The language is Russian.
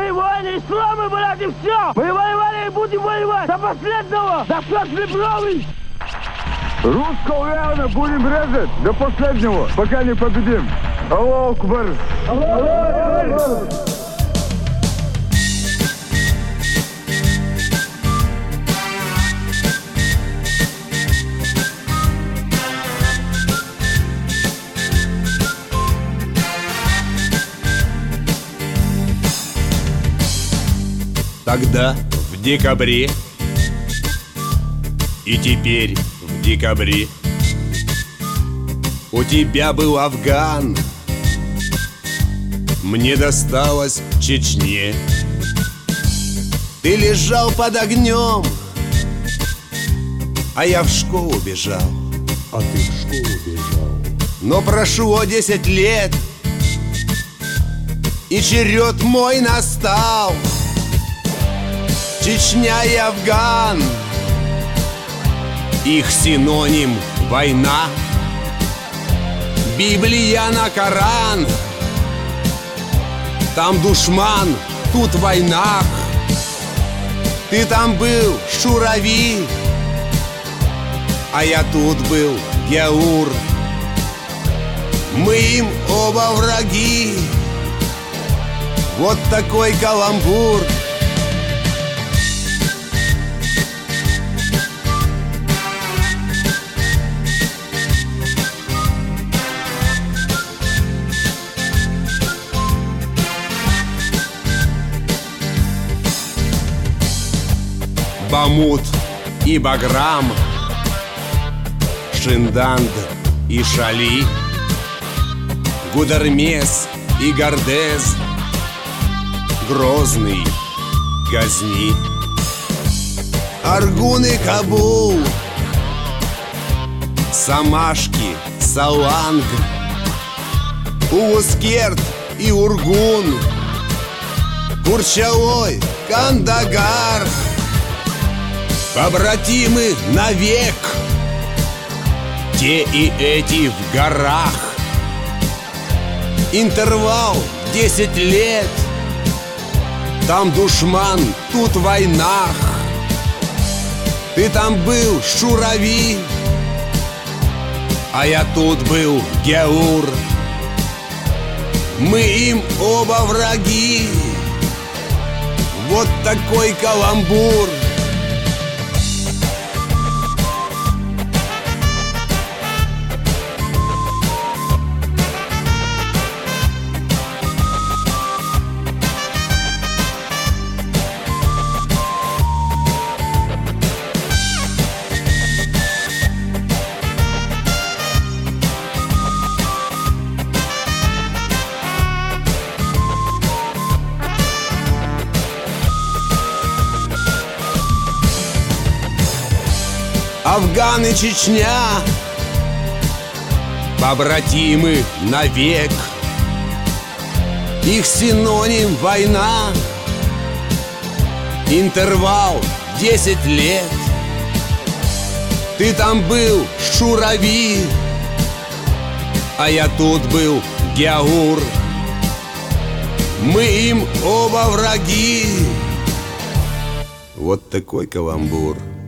Мы воины и сломы, блядь, и все! Мы воевали и будем воевать до последнего! До Петр Русского явно будем резать до последнего, пока не победим. Аллаху Акбар! Аллаху Акбар! Тогда, в декабре, и теперь в декабре, у тебя был Афган, мне досталось в Чечне. Ты лежал под огнем, а я в школу бежал. А ты в школу бежал. Но прошло 10 лет, и черед мой настал. Чечня и Афган, их синоним — война. Библия на Коран, там душман, тут война. Ты там был шурави, а я тут был геур. Мы им оба враги. Вот такой каламбур. Бамут и Баграм, Шинданд и Шали, Гудермес и Гордез, Грозный, Газни, Аргун и Кабул, Самашки, Саланг, Улускерт и Ургун, Курчалой, Кандагар. Побратимы навек, те и эти в горах. Интервал 10 лет, там душман, тут война. Ты там был шурави, а я тут был геур. Мы им оба враги. Вот такой каламбур. Афган и Чечня, побратимы навек. Их синоним — война. Интервал 10 лет. Ты там был шурави, а я тут был геур. Мы им оба враги. Вот такой каламбур.